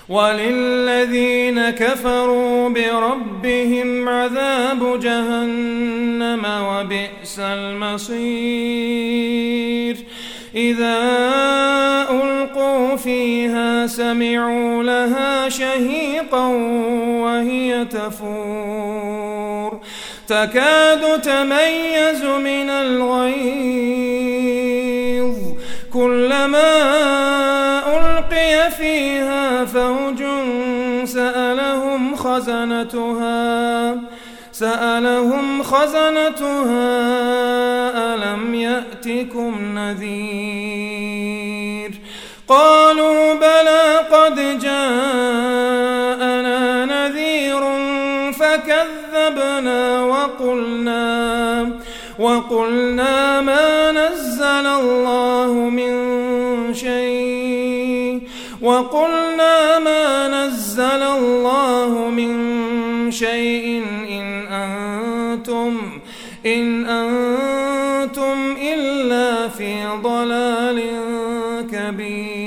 وللذين كفروا بربهم عذاب جهنم وبئس المصير إذا ألقوا فيها سمعوا لها شهيقا وهي تفور تكاد تميز من الغيظ كلما ألقي فيها فوج سألهم خزنتها ألم يأتكم نذير قالوا بلى قد جاءنا نذير فكذبنا وقلنا ما نزل الله من شيء إن أنتم إلا في ضلال كبير.